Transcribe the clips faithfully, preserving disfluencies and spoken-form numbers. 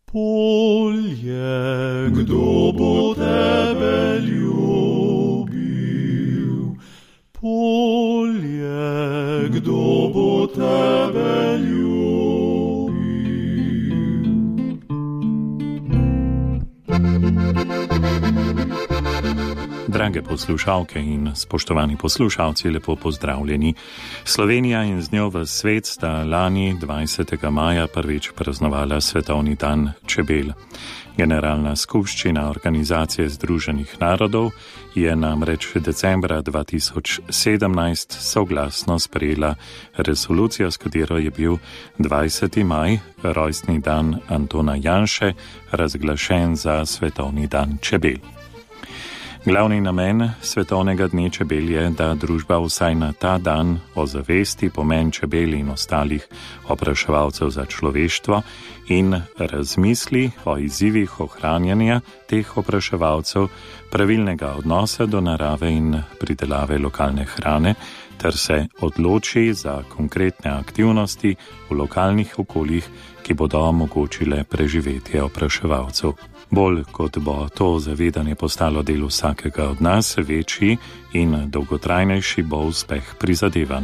Polje, kdo bo tebe ljubil? Polje, kdo bo tebe ljubil? Drage poslušalke in spoštovani poslušalci, lepo pozdravljeni. Slovenija in z njo v svet sta lani dvajsetega maja prvič praznovala Svetovni dan čebel. Generalna skupščina Organizacije združenih narodov je namreč decembra dva tisoč sedemnajst soglasno sprejela resolucijo, s katero je bil dvajseti maj, rojstni dan Antona Janše, razglašen za Svetovni dan čebel. Glavni namen Svetovnega dne čebel je, da družba vsaj na ta dan ozavesti pomen čebel in ostalih opraševalcev za človeštvo in razmisli o izzivih ohranjanja teh opraševalcev, pravilnega odnosa do narave in pridelave lokalne hrane, ter se odloči za konkretne aktivnosti v lokalnih okoljih, ki bodo omogočile preživetje opraševalcev. Bolj kot bo to zavedanje postalo del vsakega od nas, večji in dolgotrajnejši bo uspeh prizadevanj.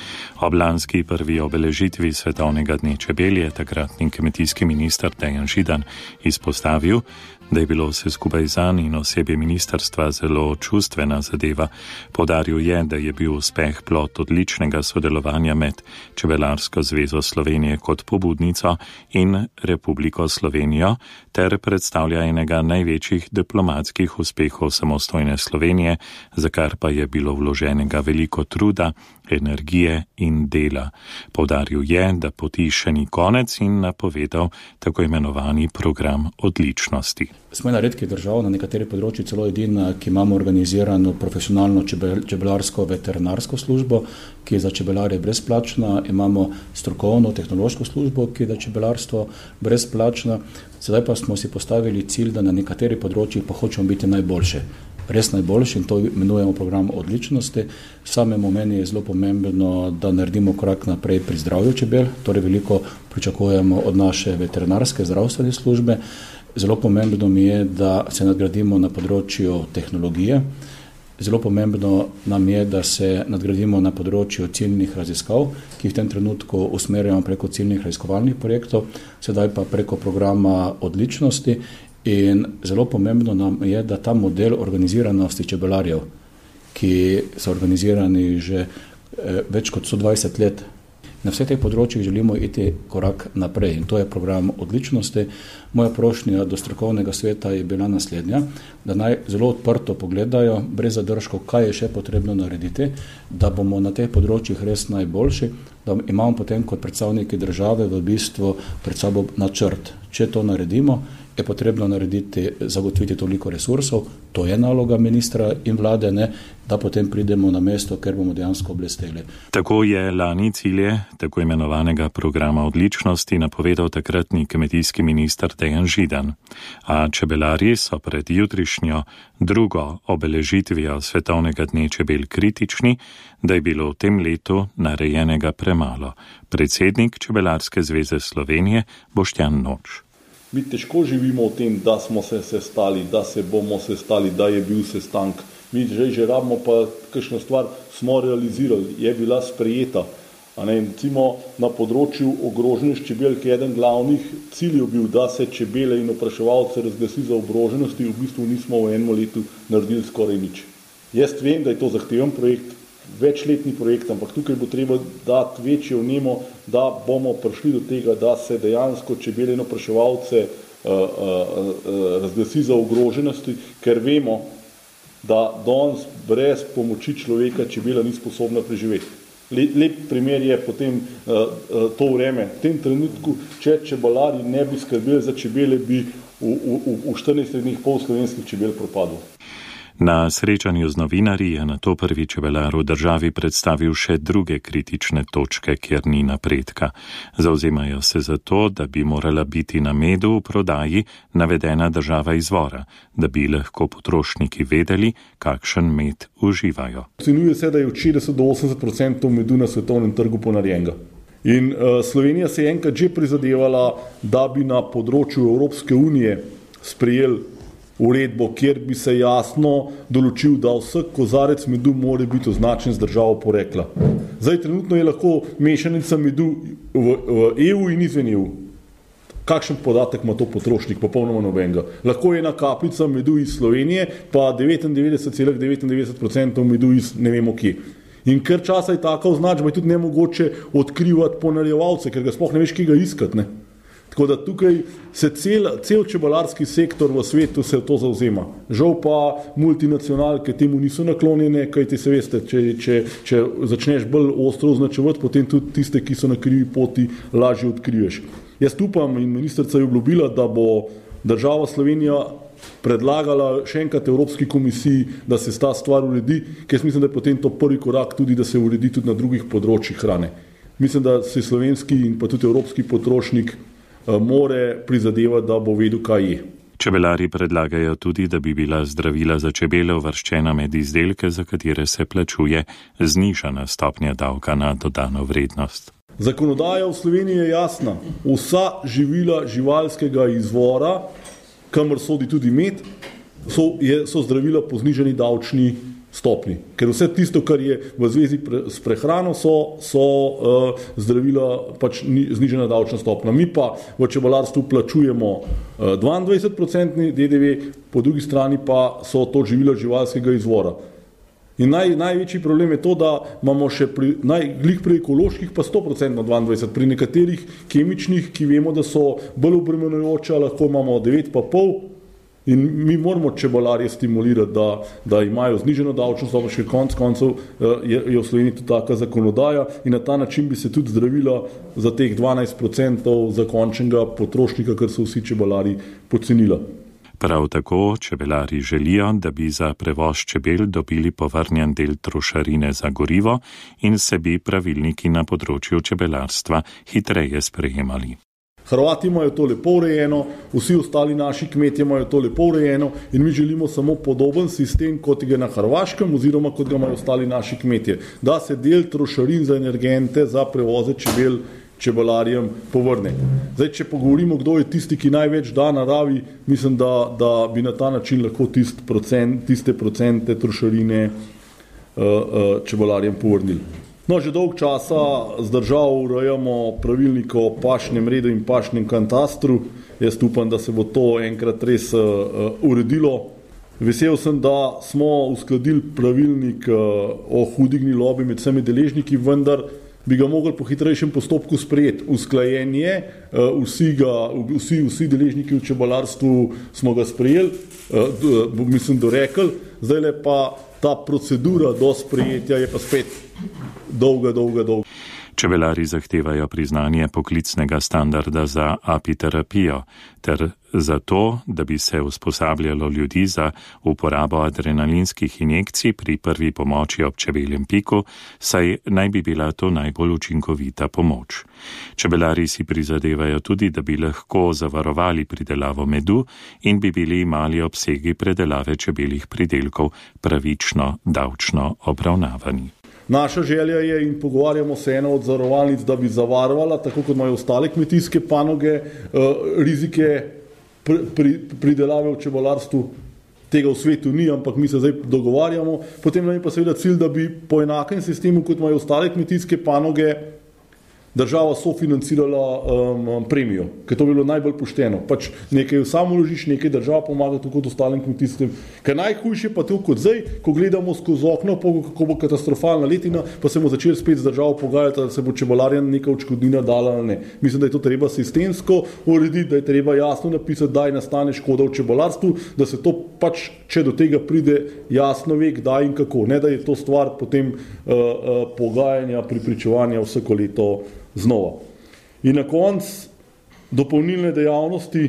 Ob lanski prvi obeležitvi Svetovnega dne čebel je takratni kmetijski minister Dejan Židan izpostavil, da je bilo vse skupaj zanj in osebje ministrstva zelo čustvena zadeva. Poudaril je, da je bil uspeh plod odličnega sodelovanja med Čebelarsko zvezo Slovenije kot pobudnico in Republiko Slovenijo ter predstavlja enega največjih diplomatskih uspehov samostojne Slovenije, za kar pa je bilo vloženega veliko truda, energije in dela. Poudaril je, da poti še ni konec in napovedal tako imenovani program odličnosti. Smo ena redkih držav, na nekaterih področjih celo edina, ki imamo organizirano profesionalno čebel, čebelarsko veterinarsko službo, ki je za čebelarje brezplačna, imamo strokovno tehnološko službo, ki je za čebelarstvo brezplačna. Sedaj pa smo si postavili cilj, da na nekaterih področjih pa hočemo biti najboljše. Res najboljši in to imenujemo program odličnosti. Samemu meni je zelo pomembno, da naredimo korak naprej pri zdravju čebel, torej veliko pričakujemo od naše veterinarske zdravstvene službe. Zelo pomembno mi je, da se nadgradimo na področju tehnologije. Zelo pomembno nam je, da se nadgradimo na področju ciljnih raziskav, ki jih v tem trenutku usmerjamo preko ciljnih raziskovalnih projektov, sedaj pa preko programa odličnosti. In zelo pomembno nam je, da ta model organiziranosti čebelarjev, ki so organizirani že eh, več kot sto dvajset let, na vseh teh področjih želimo iti korak naprej in to je program odličnosti. Moja prošnja do strokovnega sveta je bila naslednja, da naj zelo odprto pogledajo, brez zadržkov, kaj je še potrebno narediti, da bomo na teh področjih res najboljši, da imamo potem kot predstavniki države v bistvu pred sabo načrt. Če to naredimo, je potrebno narediti, zagotoviti toliko resursov, to je naloga ministra in vlade, ne, da potem pridemo na mesto, ker bomo dejansko blesteli. Tako je lani cilje tako imenovanega programa odličnosti napovedal takratni kmetijski minister Dejan Židan. A čebelarji so pred jutrišnjo drugo obeležitvijo Svetovnega dne čebel kritični, da je bilo v tem letu narejenega premalo. Predsednik Čebelarske zveze Slovenije Boštjan Noč. Mi težko živimo v tem, da smo se sestali, da se bomo sestali, da je bil sestank. Mi že, že rabimo pa kakšno stvar smo realizirali, je bila sprejeta. A ne, recimo na področju ogroženosti čebel, ki je eden glavnih ciljev bil, da se čebele in opraševalce razglasi za ogroženosti, v bistvu nismo v enem letu naredili skoraj nič. Jaz vem, da je to zahteven projekt, večletni projekt, ampak tukaj bo treba dati večjo vnemo, da bomo prišli do tega, da se dejansko čebele in opraševalce uh, uh, uh, razglasi za ogroženosti, ker vemo, da danes brez pomoči človeka čebela ni sposobna preživeti. Lep, lep primer je potem uh, uh, to vreme. V tem trenutku, če čebelari ne bi skrbeli za čebele, bi v, v, v štirinajstih dneh pol slovenskih čebel propadlo. Na srečanju z novinarji je nato prvi čebelar v državi predstavil še druge kritične točke, kjer ni napredka. Zavzemajo se za to, da bi morala biti na medu v prodaji navedena država izvora, da bi lahko potrošniki vedeli, kakšen med uživajo. Ocenjuje se, da je od šestdeset do osemdeset odstotkov medu na svetovnem trgu ponarejenega. In uh, Slovenija se je enkrat že prizadevala, da bi na področju Evropske unije sprejel uredbo, kjer bi se jasno določil, da vsak kozarec medu mora biti označen z državo porekla. Zdaj, trenutno je lahko mešanica medu v, v E U in izven E U. Kakšen podatek ima to potrošnik? Popolnoma nobenega. Lahko je ena kapljica medu iz Slovenije, pa devetindevetdeset celih devetindevetdeset odstotkov medu iz ne vemo kje. In ker časa je taka označba, je tudi nemogoče odkrivati ponarjevalce, ker ga sploh ne veš, kje ga iskati. Ne? Tako da tukaj se cel, cel čebelarski sektor v svetu se to zauzema. Žal pa multinacionalke temu niso naklonjene, kajti se veste, če, če, če začneš bolj ostro označevati, potem tudi tiste, ki so na krivi poti, lažje odkriješ. Jaz upam in ministrica je obljubila, da bo država Slovenija predlagala še enkrat Evropski komisiji, da se ta stvar uredi, ker mislim, da je potem to prvi korak tudi, da se uredi tudi na drugih področjih hrane. Mislim, da se slovenski in pa tudi evropski potrošnik more prizadevati, da bo vedel, kaj je. Čebelari predlagajo tudi, da bi bila zdravila za čebele uvrščena med izdelke, za katere se plačuje znižana stopnja davka na dodano vrednost. Zakonodaja v Sloveniji je jasna. Vsa živila živalskega izvora, kamor sodi tudi med, so, je, so zdravila po znižani davčni stopni. Ker vse tisto, kar je v zvezi pre, s prehrano, so, so uh, zdravila pač ni, znižana davčna stopna. Mi pa v čebelarstvu plačujemo uh, dvaindvajset odstotkov D D V, po drugi strani pa so to živila živalskega izvora. In naj, največji problem je to, da imamo še pri, naj, glih pri ekoloških pa sto odstotkov dvaindvajset, pri nekaterih kemičnih, ki vemo, da so bolj obremenjujoča, lahko imamo devet pa pol. In mi moramo čebelarje stimulirati, da, da imajo zniženo davčno stopnjo, še konc koncev je, je v Sloveniji tudi taka zakonodaja in na ta način bi se tudi zdravila za teh dvanajst odstotkov za končnega potrošnika, ker so vsi čebelari pocenila. Prav tako čebelari želijo, da bi za prevoz čebel dobili povrnjen del trošarine za gorivo in se bi pravilniki na področju čebelarstva hitreje sprejemali. Hrvati imajo to lepo urejeno, vsi ostali naši kmetje imajo to lepo urejeno in mi želimo samo podoben sistem, kot je na Hrvaškem oziroma kot ga imajo ostali naši kmetje, da se del trošarin za energente za prevoze čebel čebelarjem povrne. Zdaj, če pogovorimo, kdo je tisti, ki največ da naravi, mislim, da, da bi na ta način lahko tist procent, tiste procente trošarine uh, uh, čebelarjem povrnili. No, že dolg časa z državo urejamo pravilnik o pašnem redu in pašnem katastru. Jaz upam, da se bo to enkrat res uh, uredilo. Vesel sem, da smo uskladili pravilnik uh, o hudi gnilobi med vsemi deležniki, vendar bi ga mogli po hitrejšem postopku sprejeti. Usklajen je, vsi, ga, vsi, vsi deležniki v čebelarstvu smo ga sprejeli, mislim, dorekli, zdaj le pa ta procedura do sprejetja je pa spet dolga, dolga, dolga. Čebelari zahtevajo priznanje poklicnega standarda za apiterapijo ter za to, da bi se usposabljalo ljudi za uporabo adrenalinskih injekcij pri prvi pomoči ob čebeljem piku, saj naj bi bila to najbolj učinkovita pomoč. Čebelari si prizadevajo tudi, da bi lahko zavarovali pridelavo medu in bi bili mali obsegi predelave čebeljih pridelkov pravično davčno obravnavani. Naša želja je in pogovarjamo se eno od zavarovalnic, da bi zavarovala, tako kot imajo ostale kmetijske panoge, rizike pridelave v čebelarstvu. Tega v svetu ni, ampak mi se zdaj dogovarjamo. Potem nam je pa seveda cilj, da bi po enakem sistemu, kot imajo ostale kmetijske panoge, država sofinancirala um, premijo, ker to bi bilo najbolj pošteno. Pač nekaj samo vložiš, nekaj država pomaga tako kot ostalim kmetijskim. Ker najhujše pa to kot zdaj, ko gledamo skozi okno, kako bo katastrofalna letina, pa se bomo začeli spet z državo pogajati, da se bo čebelarjem neka odškodnina dala ali ne. Mislim, da je to treba sistemsko urediti, da je treba jasno napisati, da nastane škoda v čebelarstvu, da se to pač, če do tega pride, jasno ve, kdaj in kako. Ne, da je to stvar potem uh, uh, pogajanja, pripričevanja vsako leto znova. In na konc dopolnilne dejavnosti,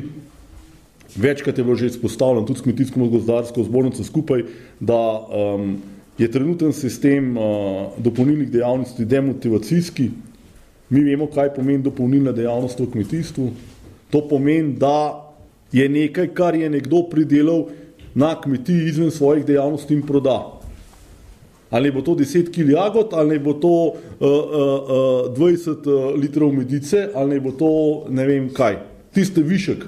večkrat je bilo že izpostavljeno tudi s kmetijsko-gozdarsko zbornico skupaj, da um, je trenuten sistem uh, dopolnilnih dejavnosti demotivacijski. Mi vemo, kaj pomeni dopolnilna dejavnost v kmetijstvu. To pomeni, da je nekaj, kar je nekdo pridelal na kmetiji izven svojih dejavnosti in proda. Ali bo to deset kil jagod, ali bo to uh, uh, uh, dvajset litrov medice, ali bo to ne vem kaj. Tiste višek.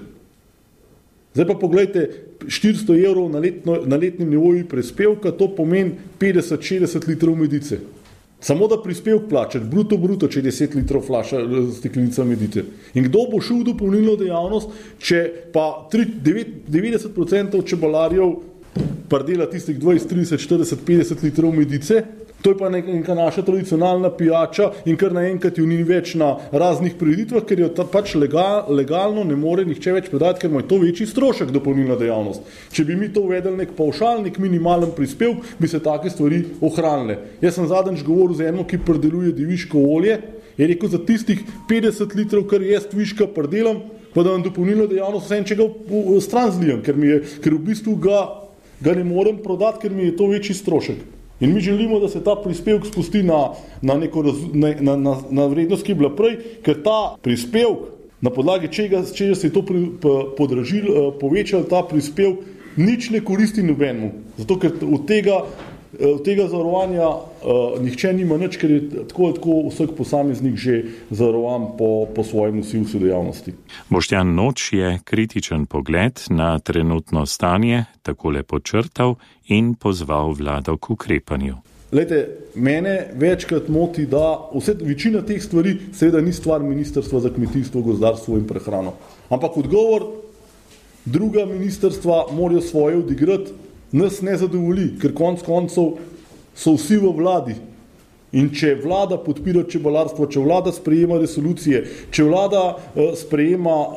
Zdaj pa pogledajte, štiristo evrov na, letno, na letnem nivoju prispevka, to pomeni petdeset do šestdeset litrov medice. Samo da prispevk plačati, bruto, bruto, če je deset litrov flaša steklenica medice. In kdo bo šel v dopolnilno dejavnost, če pa devetdeset procentov čebelarjev pardela tistih dvajset, trideset, štirideset, petdeset litrov medice, to je pa neka naša tradicionalna pijača in kar naenkrat jo ni več na raznih prireditvah, ker jo ta, pač legal, legalno ne more nihče več predati, ker ima to večji strošek dopolnilna dejavnost. Če bi mi to uvedeli nek pavšal, nek minimalen prispevk, bi se take stvari ohranile. Jaz sem zadnjič govoril z enim, ki predeluje deviško olje, je rekel, za tistih petdeset litrov, kar jaz viška predelam, pa da vam dopolnilno dejavnost vsem, če ga stran zlijem, ker, mi je, ker v bistvu ga, ga ne morem prodati, ker mi je to večji strošek. In mi želimo, da se ta prispevk spusti na, na, neko raz, na, na, na vrednost, ki je bila prej, ker ta prispevk, na podlagi čega, čega se je to pri, podražil, povečal ta prispevk, nič ne koristi nobenemu. Zato, ker od tega, od tega zavarovanja uh, nihče nima nič, ker je tako, tako vsak posameznik že zavarovan po, po svojem nosilcu dejavnosti. Boštjan Noč je kritičen pogled na trenutno stanje takole podčrtal in pozval vlado k ukrepanju. Lejte, mene večkrat moti, da vse, večina teh stvari seveda ni stvar Ministrstva za kmetijstvo, gozdarstvo in prehrano. Ampak odgovor druga ministrstva morajo svoje odigrati, nas ne zadovolji, ker konc koncev so vsi v vladi. In če vlada podpira čebelarstvo, če vlada sprejema resolucije, če vlada uh, sprejema uh,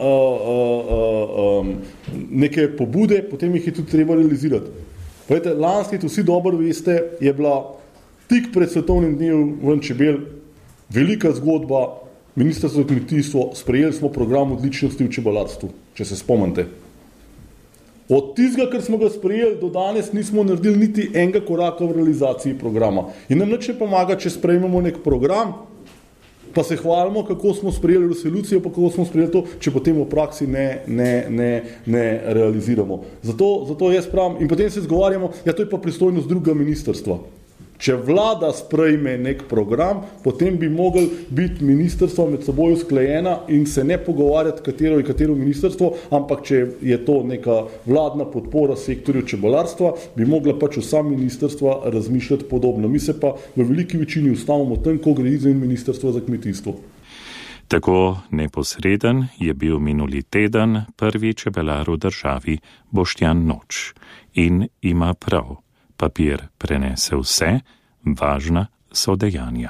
uh, um, neke pobude, potem jih je tudi treba realizirati. Vete, lansko leto, vsi dobro veste, je bila tik pred svetovnim dnevom ven čebel velika zgodba, Ministrstvo za kmetijstvo, sprejeli smo program odličnosti v čebelarstvu, če se spomnite. Od tistega, ker smo ga sprejeli, do danes nismo naredili niti enega koraka v realizaciji programa. In nam nič ne pomaga, če sprejmemo nek program, pa se hvalimo, kako smo sprejeli resolucijo, pa kako smo sprejeli to, če potem v praksi ne, ne, ne, ne realiziramo. Zato, zato jaz pravim, in potem se zgovarjamo, ja, to je pa pristojnost druga ministrstva. Če vlada sprejme nek program, potem bi mogli biti ministrstva med seboj usklajena in se ne pogovarjati, katero je katero ministrstvo, ampak če je to neka vladna podpora sektorju čebelarstva, bi mogla pač vsa ministrstva razmišljati podobno. Mi se pa v veliki večini ustavimo tam, ko gre izven Ministrstva za kmetijstvo. Tako neposreden je bil minuli teden prvi čebelar v državi Boštjan Noč. In ima prav. Papir prenese vse, važna so dejanja.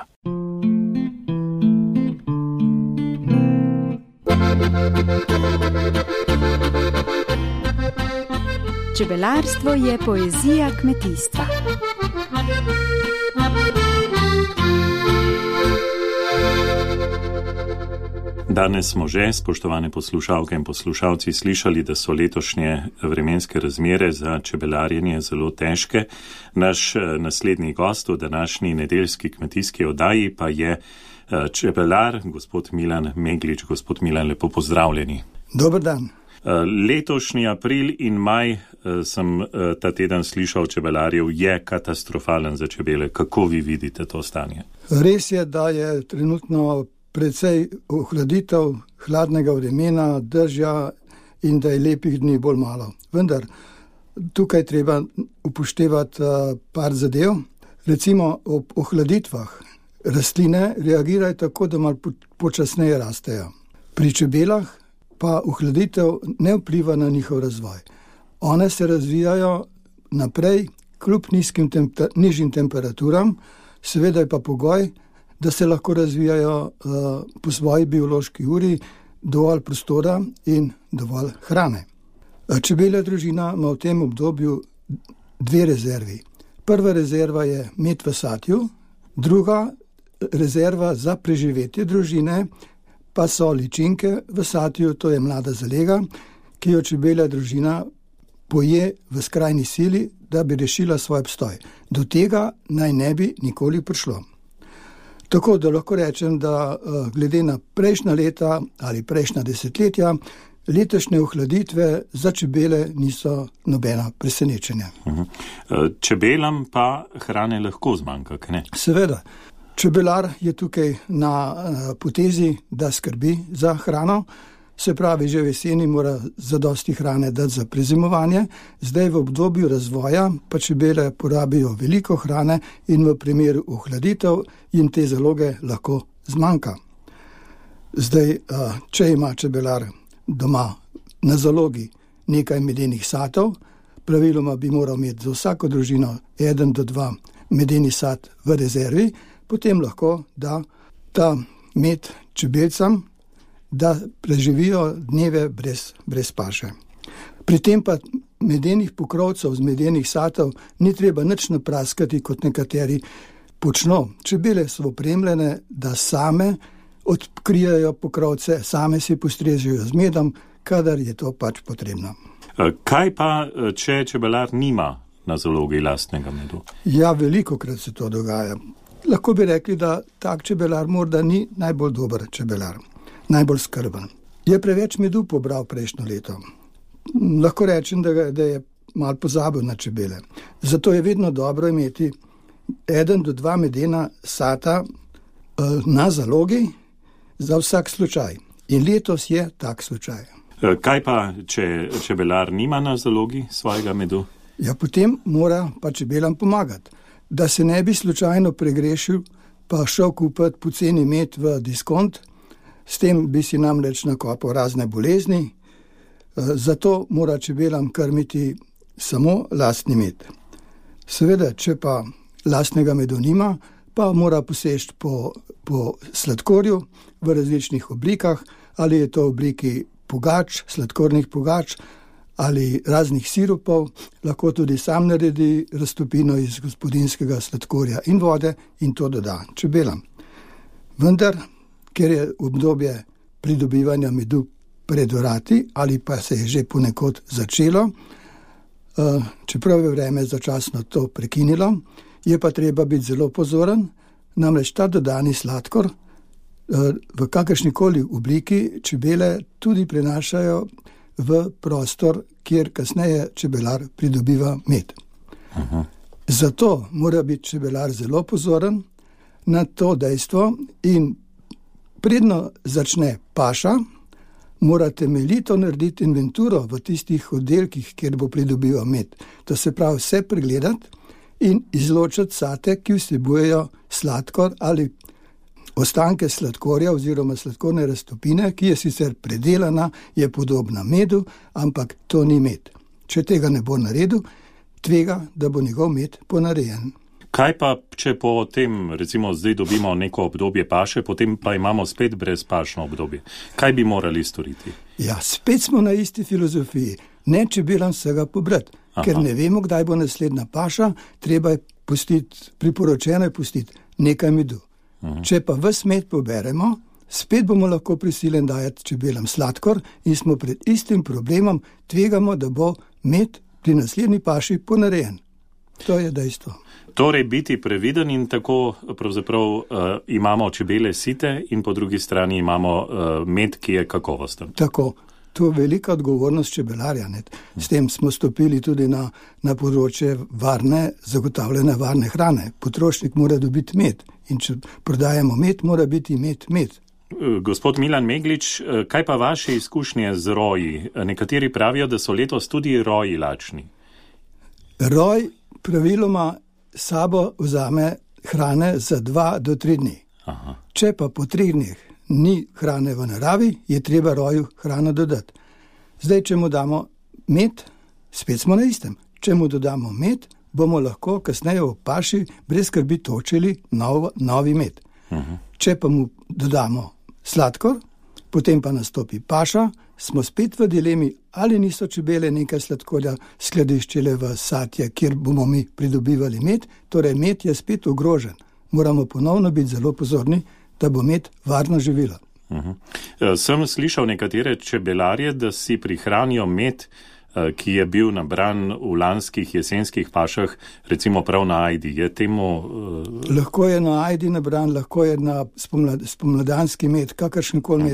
Čebelarstvo je poezija kmetijstva. Danes smo že, spoštovane poslušalke in poslušalci, slišali, da so letošnje vremenske razmere za čebelarjenje zelo težke. Naš naslednji gost v današnji nedeljski kmetijski oddaji pa je čebelar, gospod Milan Meglič. Gospod Milan, lepo pozdravljeni. Dober dan. Letošnji april in maj sem ta teden slišal čebelarjev, je katastrofalen za čebele. Kako vi vidite to stanje? Res je, da je trenutno predvsej ohladitev, hladnega vremena, dežja in da je lepih dni bolj malo. Vendar tukaj treba upoštevati uh, par zadev. Recimo ob ohladitvah rastline reagirajo tako, da malo počasneje rastejo. Pri čebelah pa ohladitev ne vpliva na njihov razvoj. One se razvijajo naprej kljub nizkim temper- nižjim temperaturam, seveda je pa pogoj, da se lahko razvijajo uh, po svoji biološki uri, dovolj prostora in dovolj hrane. Čebelja družina ima v tem obdobju dve rezervi. Prva rezerva je med v satju, druga rezerva za preživetje družine pa so ličinke v satju, to je mlada zalega, ki jo čebelja družina poje v skrajni sili, da bi rešila svoj obstoj. Do tega naj ne bi nikoli prišlo. Tako da lahko rečem, da glede na prejšnja leta ali prejšnja desetletja, letošnje ohladitve za čebele niso nobena presenečenja. Uh-huh. Čebelam pa hrane lahko zmanjka, ne? Seveda. Čebelar je tukaj na potezi, da skrbi za hrano, se pravi, že v jeseni mora zadosti hrane dati za prezimovanje, zdaj v obdobju razvoja pa čebele porabijo veliko hrane in v primeru ohladitev jim te zaloge lahko zmanjka. Zdaj, če ima čebelar doma na zalogi nekaj medenih satov, praviloma bi moral imeti za vsako družino eden do dva medeni sat v rezervi, potem lahko da ta med čebelcem, da preživijo dneve brez, brez paše. Pri tem pa medenih pokrovcev z medenih satov ni treba nič napraskati, kot nekateri počno. Čebele so opremljene, da same odkrijajo pokrovce, same si postrežejo z medom, kadar je to pač potrebno. Kaj pa, če čebelar nima na zalogi lastnega medu? Ja, velikokrat se to dogaja. Lahko bi rekli, da tak čebelar morda ni najbolj dober čebelar, najbolj skrben. Je preveč medu pobral prejšnjo leto. Lahko rečem, da, ga, da je malo pozabil na čebele. Zato je vedno dobro imeti eden do dva medena sata uh, na zalogi za vsak slučaj. In letos je tak slučaj. Kaj pa, če čebelar nima na zalogi svojega medu? Ja, potem mora pa čebelam pomagati. Da se ne bi slučajno pregrešil, pa šel kupiti poceni med v diskont, s tem bi si namreč nakopal razne bolezni, zato mora čebelam krmiti samo lastni med. Seveda, če pa lastnega medu nima, pa mora poseči po, po sladkorju v različnih oblikah, ali je to v obliki pogač, sladkornih pogač, ali raznih sirupov, lahko tudi sam naredi raztopino iz gospodinjskega sladkorja in vode in to doda čebelam. Vendar, ker je obdobje pridobivanja medu pred vrati ali pa se je že ponekod začelo, čeprav je vreme začasno to prekinilo, je pa treba biti zelo pozoren, namreč ta dodani sladkor v kakršnikoli obliki čebele tudi prenašajo v prostor, kjer kasneje čebelar pridobiva med. Aha. Zato mora biti čebelar zelo pozoren na to dejstvo in predno začne paša, mora temeljito narediti inventuro v tistih oddelkih, kjer bo pridobival med. To se pravi vse pregledati in izločiti sate, ki vsebujejo sladkor ali ostanke sladkorja oziroma sladkorne raztopine, ki je sicer predelana, je podobna medu, ampak to ni med. Če tega ne bo naredil, tvega, da bo njegov med ponarejen. Kaj pa, če po tem, recimo zdaj dobimo neko obdobje paše, potem pa imamo spet brezpašno obdobje? Kaj bi morali storiti? Ja, spet smo na isti filozofiji. Ne čebelam vsega pobrati, Aha. ker ne vemo, kdaj bo naslednja paša, treba je pustiti, priporočeno je pustiti nekaj medu. Uhum. Če pa ves med poberemo, spet bomo lahko prisilen dajati čebelam sladkor in smo pred istim problemom, tvegamo, da bo med pri naslednji paši ponarejen. To je dejstvo. Torej biti previden in tako pravzaprav uh, imamo čebele site in po drugi strani imamo uh, med, ki je kakovosten. Tako. To je velika odgovornost čebelarja. Ne? S tem smo stopili tudi na, na področje varne, zagotavljene varne hrane. Potrošnik mora dobiti med in če prodajamo med, mora biti med med. Gospod Milan Meglič, kaj pa vaše izkušnje z roji? Nekateri pravijo, da so letos tudi roji lačni. Roj praviloma sabo vzame hrane za dva do tri dni. Aha. Če pa po treh dneh ni hrane v naravi, je treba roju hrano dodati. Zdaj, če mu damo med, spet smo na istem. Če mu dodamo med, bomo lahko kasneje v paši brez skrbi točili nov, novi med. Uh-huh. Če pa mu dodamo sladkor, potem pa nastopi paša, smo spet v dilemi, ali niso čebele nekaj sladkorja skladiščile v satje, kjer bomo mi pridobivali med, torej med je spet ogrožen. Moramo ponovno biti zelo pozorni, da bo med varno živilo. Uh-huh. Sem slišal nekatere čebelarje, da si prihranijo med, ki je bil nabran v lanskih jesenskih pašah, recimo prav na ajdi. Je temu... Uh... Lahko je na ajdi nabran, lahko je na spomlad, spomladanski med, kakršenkoli med. Uh-huh.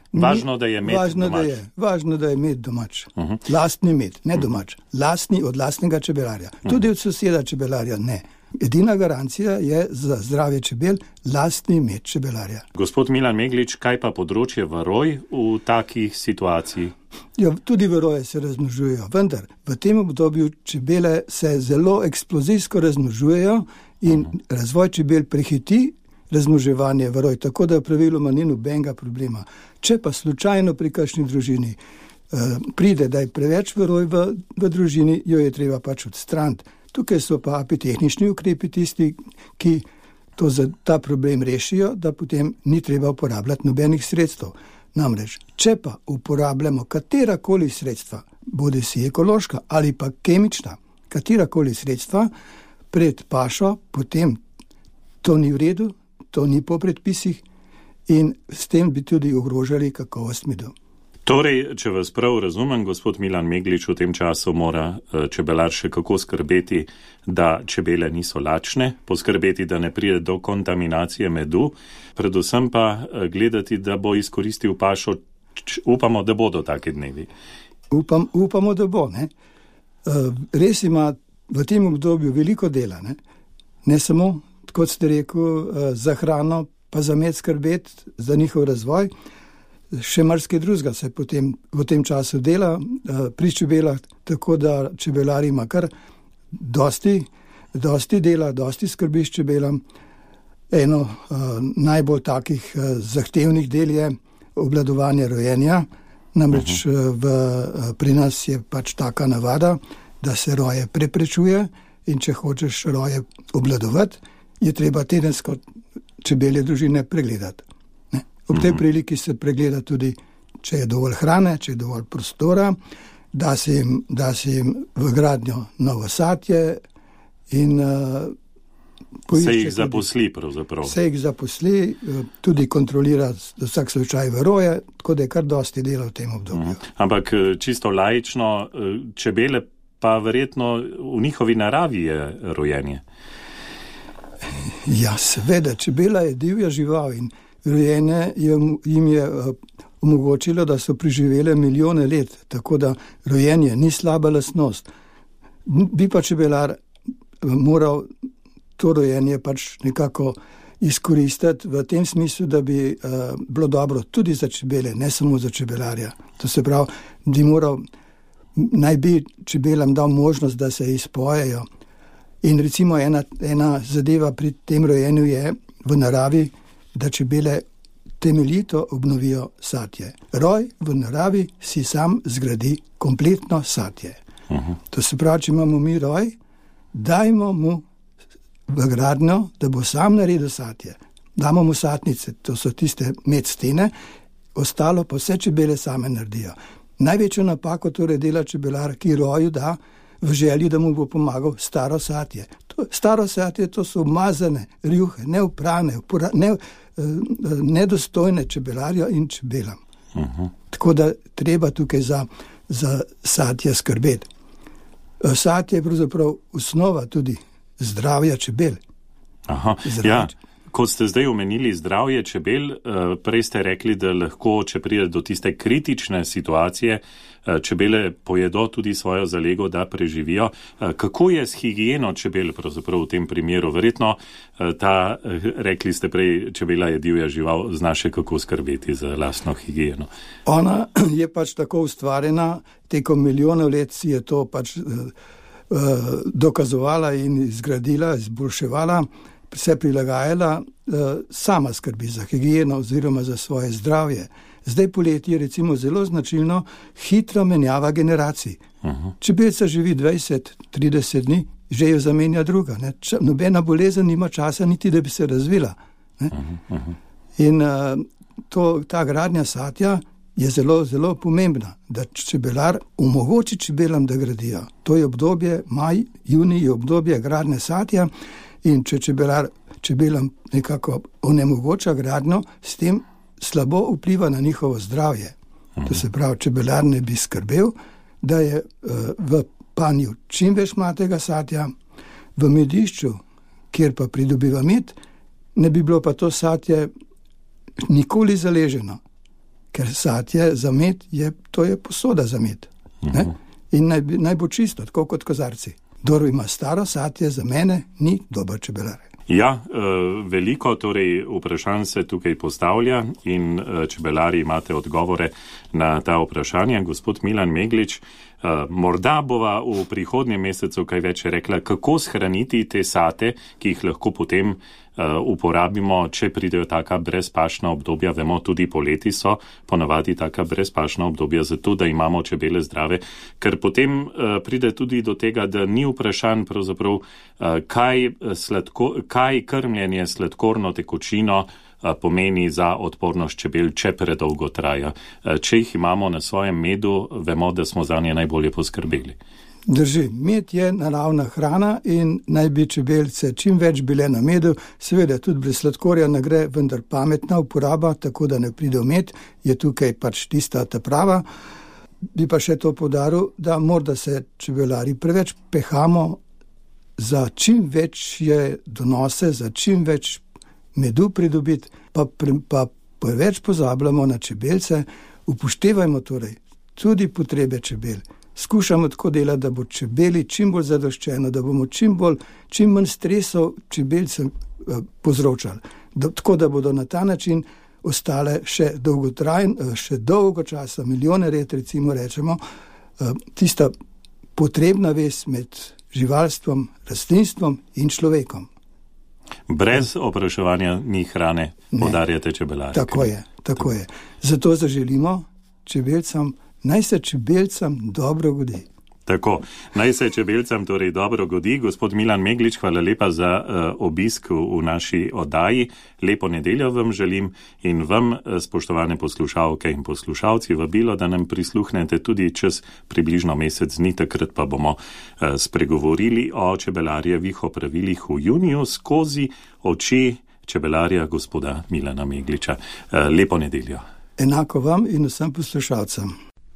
Važno, da je med važno, domač. Da je, važno, da je med domač. Uh-huh. Lastni med, ne domač. Lastni od lastnega čebelarja. Tudi od soseda čebelarja ne. Edina garancija je za zdravje čebel lastni med čebelarja. Gospod Milan Meglič, kaj pa področje varoj v takih situaciji? Ja, tudi varoje se razmnožujejo, vendar v tem obdobju čebele se zelo eksplozijsko razmnožujejo in uh-huh. razvoj čebel prehiti razmnoževanje varoj, tako da praviloma ni nobenega problema. Če pa slučajno pri kakšni družini uh, pride, da je preveč varoj v, v družini, jo je treba pač odstraniti. Tukaj so pa apitehnični ukrepi tisti, ki to za ta problem rešijo, da potem ni treba uporabljati nobenih sredstev. Namreč, če pa uporabljamo katerakoli sredstva, bodi si ekološka ali pa kemična, katerakoli sredstva pred pašo, potem to ni v redu, to ni po predpisih in s tem bi tudi ogrožali kakovost medu. Torej, če vas prav razumem, gospod Milan Meglič, v tem času mora čebelar še kako skrbeti, da čebele niso lačne, poskrbeti, da ne pride do kontaminacije medu, predvsem pa gledati, da bo izkoristil pašo, upamo, da bodo take dnevi. Upam, upamo, da bo. Ne? Res ima v tem obdobju veliko dela, ne, ne samo, kot ste rekel, za hrano, pa za med skrbeti, za njihov razvoj. Še marsikaj drugega se potem v tem času dela pri čebelah, tako da čebelar ima kar dosti, dosti dela, dosti skrbi s čebelam. Eno najbolj takih zahtevnih del je obvladovanje rojenja, namreč v, pri nas je pač taka navada, da se roje preprečuje in če hočeš roje obvladovati, je treba tedensko čebelje družine pregledati. Ob tej priliki se pregleda tudi, če je dovolj hrane, če je dovolj prostora, da se jim, da se jim v gradnjo novo satje in uh, se jih zaposli pravzaprav. Se jih zaposli, tudi kontrolira vsak slučaj varoje, tako da je kar dosti dela v tem obdobju. Mhm. Ampak čisto laično, čebele pa verjetno v njihovi naravi je rojenje. Ja, seveda, čebela je divja žival in rojenje jim je omogočilo, da so preživele milijone let, tako da rojenje ni slaba lastnost. Bi pa čebelar moral to rojenje pač nekako izkoristiti v tem smislu, da bi uh, bilo dobro tudi za čebele, ne samo za čebelarja. To se pravi, bi moral, naj bi čebelam dal možnost, da se izpojejo. In recimo ena, ena zadeva pri tem rojenju je v naravi, da čebele temeljito obnovijo satje. Roj v naravi si sam zgradi kompletno satje. Uh-huh. To se pravi, če imamo mi roj, dajmo mu v gradnjo, da bo sam naredil satje. Damo mu satnice, to so tiste med stene, ostalo pa vse čebele same naredijo. Največjo napako torej dela čebelar, ki roju da v želji, da mu bo pomagal staro satje. To, staro satje, to so umazane rjuhe, neupravne, ne, nedostojne čebelarja in čebelam. Uh-huh. Tako da treba tukaj za, za satje skrbeti. Satje je pravzaprav osnova tudi zdravja čebel. Aha, ja. Kot ste zdaj omenili zdravje čebel, prej ste rekli, da lahko, če pride do tiste kritične situacije, čebele pojedo tudi svojo zalego, da preživijo. Kako je s higieno čebel pravzaprav v tem primeru? Verjetno ta, rekli ste prej, čebela je divja žival, zna še kako skrbeti za lastno higieno. Ona je pač tako ustvarjena, tekom milijonov let si je to pač uh, dokazovala in izgradila, izboljševala, se prilagajala, sama skrbi za higieno oziroma za svoje zdravje. Zdaj poleti je recimo zelo značilno hitra menjava generacij. Uh-huh. Čebelca živi dvajset trideset dni, že jo zamenja druga. Ne? Nobena bolezen nima časa niti, da bi se razvila. Ne? Uh-huh. Uh-huh. In uh, to, ta gradnja satja je zelo, zelo pomembna, da čebelar omogoči čebelam, da gradijo. To je obdobje, maj, junij je obdobje gradnje satja. In če čebelar čebelam nekako onemogoča gradnjo, s tem slabo vpliva na njihovo zdravje. Uh-huh. To se pravi, čebelar ne bi skrbel, da je uh, v panju čim več mladega satja, v medišču, kjer pa pridobiva med, ne bi bilo pa to satje nikoli zaleženo, ker sadje za med, je, to je posoda za med. Uh-huh. In naj, naj bo čisto, tako kot kozarci. Kdor ima staro sadje, za mene ni dober čebelar. Ja, veliko torej vprašanj se tukaj postavlja in čebelari imate odgovore na ta vprašanja. Gospod Milan Meglič, morda bova v prihodnjem mesecu kaj več rekla, kako shraniti te sate, ki jih lahko potem uporabimo, če pridejo taka brezpašna obdobja. Vemo, tudi poleti so ponavadi taka brezpašna obdobja, zato da imamo čebele zdrave, ker potem pride tudi do tega, da ni vprašanj pravzaprav, kaj, sladko, kaj krmljenje sladkorno tekočino pomeni za odpornost čebel, če predolgo traja. Če jih imamo na svojem medu, vemo, da smo za nje najbolje poskrbeli. Drži, med je naravna hrana in naj bi čebelce čim več bile na medu, seveda tudi brez sladkorja ne gre, vendar pametna uporaba, tako da ne pride v med, je tukaj pač tista ta prava. Bi pa še to poudaril, da morda se čebelari preveč pehamo za čim večje donose, za čim več medu pridobiti, pa, pa preveč pozabljamo na čebelce. Upoštevajmo torej tudi potrebe čebel. Skušamo tako delati, da bo čebeli čim bolj zadoščeno, da bomo čim bolj, čim manj stresov čebelcem eh, povzročali. Da, tako da bodo na ta način ostale še dolgotrajno, še dolgo časa, milijone let recimo rečemo, eh, tista potrebna vez med živalstvom, rastlinstvom in človekom. Brez opraševanja ni hrane, podarjate čebelari. Tako je, tako je. Zato zaželimo čebelcem, naj se čebelcem dobro godi. Tako, naj se čebelcem torej dobro godi. Gospod Milan Meglič, hvala lepa za uh, obisk v, v naši oddaji. Lepo nedeljo vam želim in vam, spoštovane poslušalke in poslušalci, vabilo, da nam prisluhnete tudi čez približno mesec dni, takrat pa bomo uh, spregovorili o čebelarjevih opravilih v juniju skozi oči čebelarja gospoda Milana Megliča. Uh, lepo nedeljo. Enako vam in vsem poslušalcem.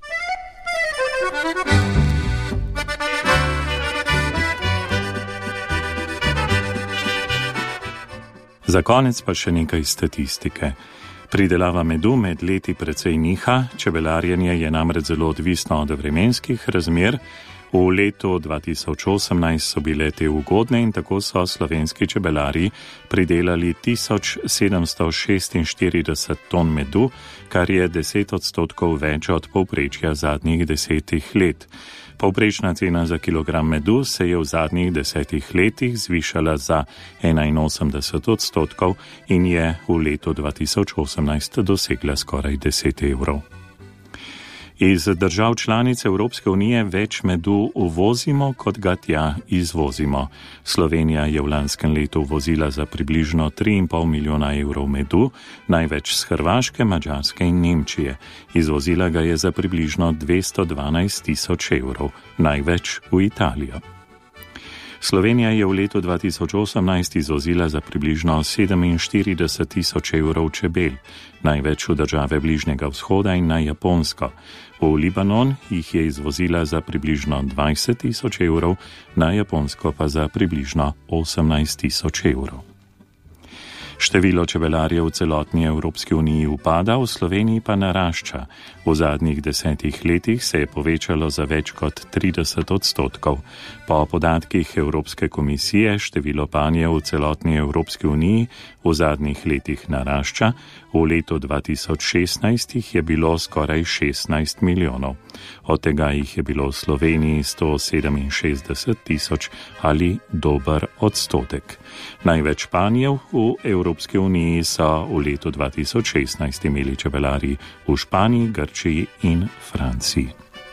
Za konec pa še nekaj statistike. Pridelava medu med leti precej niha, čebelarjenje je namreč zelo odvisno od vremenskih razmer. V letu dva tisoč osemnajst so bile te ugodne in tako so slovenski čebelari pridelali tisoč sedemsto šestinštirideset ton medu, kar je deset odstotkov več od povprečja zadnjih desetih let. Povprečna cena za kilogram medu se je v zadnjih desetih letih zvišala za enainosemdeset odstotkov in je v letu dva tisoč osemnajst dosegla skoraj deset evrov. Iz držav članic Evropske unije več medu uvozimo, kot ga tja izvozimo. Slovenija je v lanskem letu uvozila za približno tri in pol milijona evrov medu, največ z Hrvaške, Madžarske in Nemčije. Izvozila ga je za približno dvesto dvanajst tisoč evrov, največ v Italijo. Slovenija je v letu dva tisoč osemnajst izvozila za približno sedeminštirideset tisoč evrov čebel, največ v države Bližnjega vzhoda in na Japonsko. V Libanon jih je izvozila za približno dvajset tisoč evrov, na Japonsko pa za približno osemnajst tisoč evrov. Število čebelarjev v celotni Evropski uniji upada, v Sloveniji pa narašča. V zadnjih desetih letih se je povečalo za več kot trideset odstotkov. Po podatkih Evropske komisije število panjev v celotni Evropski uniji v zadnjih letih narašča. V letu dva tisoč šestnajst jih je bilo skoraj šestnajst milijonov. Od tega jih je bilo v Sloveniji sto sedeminšestdeset tisoč ali dober odstotek. Največ panjev v Evropski uniji so v letu dva tisoč šestnajst imeli čebelari v Španiji, Grčiji in Franciji.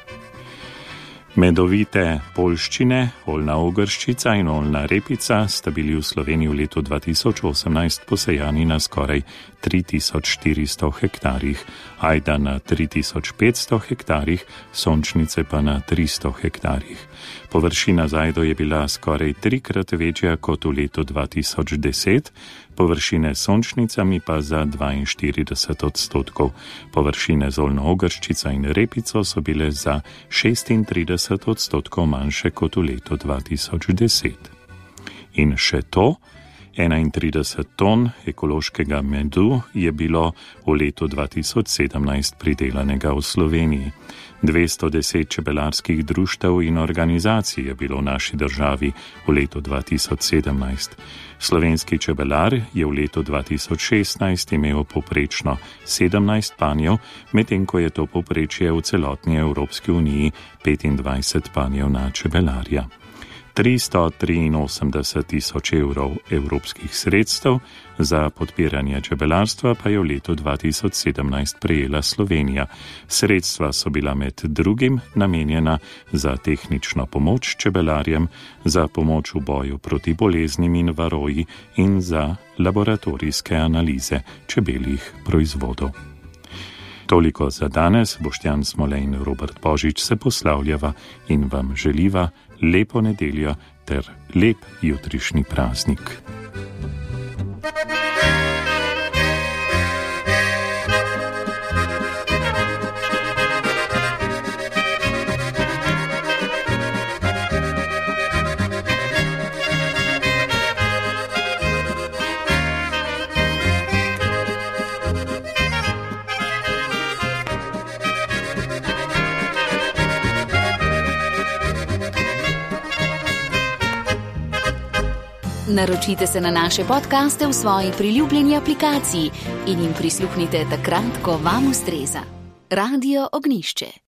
Medovite poljščine, oljna ogrščica in oljna repica sta bili v Sloveniji v letu dva tisoč osemnajst posejani na skoraj tri tisoč štiristo hektarjih, ajda na tri tisoč petsto hektarjih, sončnice pa na tristo hektarjih. Površina z ajdo je bila skoraj trikrat večja kot v letu dva tisoč deset, površine s sončnicami pa za dvainštirideset odstotkov. Površine z oljno ogrščico in repico so bile za šestintrideset odstotkov manjše kot v letu dva tisoč deset. In še to, enaintrideset ton ekološkega medu je bilo v letu dva tisoč sedemnajst pridelanega v Sloveniji. dvesto deset čebelarskih društev in organizacij je bilo v naši državi v letu dva tisoč sedemnajst. Slovenski čebelar je v letu dva tisoč šestnajst imel povprečno sedemnajst panjev, medtem ko je to povprečje v celotni Evropski uniji petindvajset panjev na čebelarja. tristo triinosemdeset tisoč evrov evropskih sredstev za podpiranje čebelarstva pa je v letu dva tisoč sedemnajst prejela Slovenija. Sredstva so bila med drugim namenjena za tehnično pomoč čebelarjem, za pomoč v boju proti boleznim in varoji in za laboratorijske analize čebeljih proizvodov. Toliko za danes. Boštjan Smole in Robert Božič se poslavljava in vam želiva lepo nedeljo ter lep jutrišnji praznik. Naročite se na naše podcaste v svoji priljubljeni aplikaciji in jim prisluhnite takrat, ko vam ustreza. Radio Ognjišče.